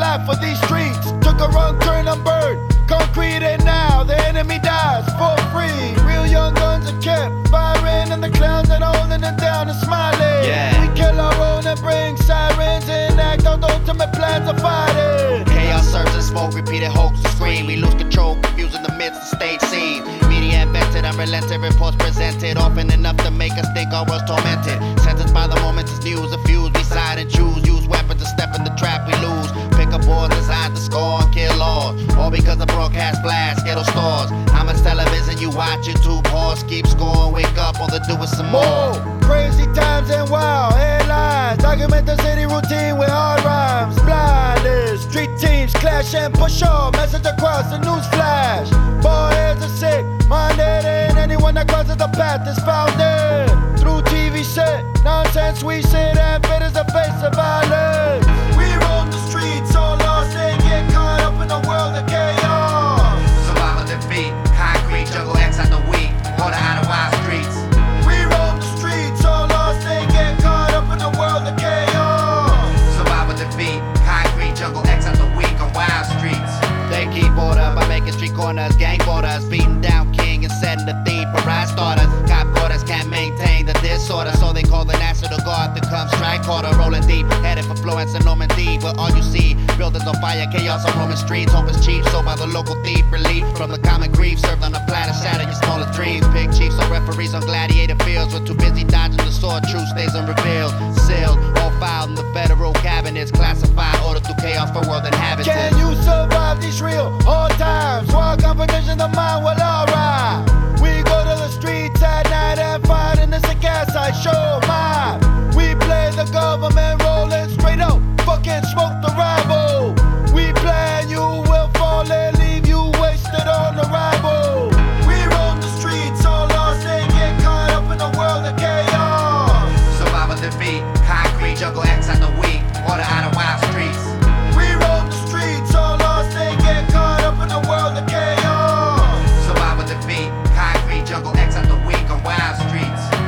life for these streets. Took a wrong turn, I'm burned. Concrete and now the enemy dies for free. Real young guns are kept firing, and the clowns that are holding it down are smiling. Yeah. We kill our own and bring sirens and act out the ultimate plans of fighting. Chaos surges and smoke, repeated hoax and scream. We lose control, confusing the midst of stage scene. Media invented, unrelenting reports presented, often enough to make us think our world's tormented. Sentenced by the moment it's news, a fuse, we side and choose. Use weapons to step in the trap, we lose. Pick up boards designed to score and kill all. All because the broadcast blast, ghetto stores. How much television you watch, YouTube pause, keep scoring, wake up, all to do is some more. Crazy times and wild headlines. Document the city routine with hard rhymes. Blinders, street teams clash and push on. Message across the news flash. Ball heads are sick, minded, and anyone that crosses the path is founded. Through TV set, nonsense we sit and fit as the face of violence. We roam the streets all lost and get caught up in a world of chaos. Survival defeat, concrete, jungle X out the week. Order out of wild streets. We roam the streets all lost and get caught up in a world of chaos. Survival defeat, concrete, jungle X out the week on wild streets. They keep order by making street corners, gang borders, beating down king and setting the theme for ride starters. Cop quarters can't maintain the disorder, so they call the National Guard to come strike harder. Rolling deep, headed for Florence and Normandy, where all you see buildings on fire, chaos on Roman streets. Hope is cheap, sold by the local thief. Relief from the common grief, served on a platter, shatter your smallest dreams. Big chiefs or referees on gladiator fields, we're too busy dodging the sword. Truth stays unrevealed, sealed, all filed in the federal cabinets. Classified, order through chaos for world inhabitants. Can you survive these real hard times? While competition of mind, well, alright. We go to the streets at night and fight, and it's a gas I show mine. We play the government rolling straight up, fucking smoke the rival. We plan, you will fall and leave you wasted on the rival. We roam the streets all lost and get caught up in a world of chaos. Survival defeat, concrete, jungle X out the week. Order out of wild streets. We roam the streets all lost and get caught up in a world of chaos. Survival defeat, concrete, jungle X out the week on wild streets.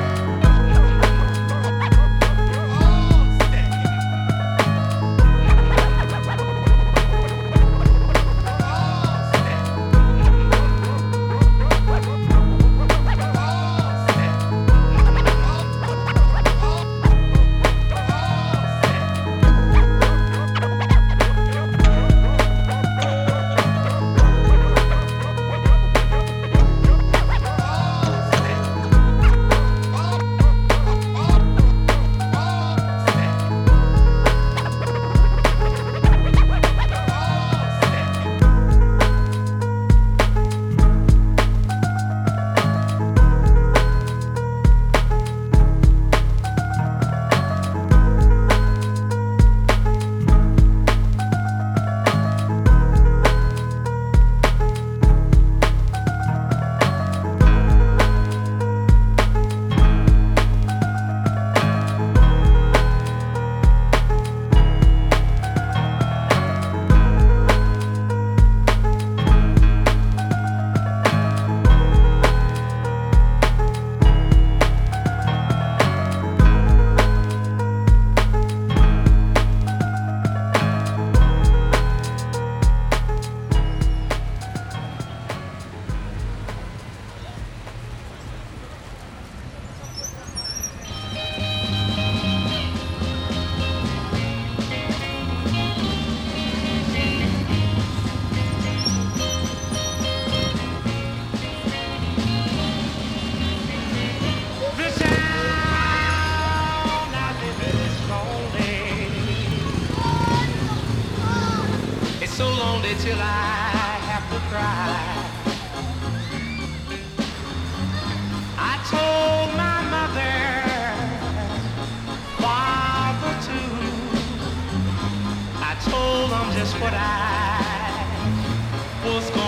Till I have to cry. I told my mother, father too. I told them just what I was going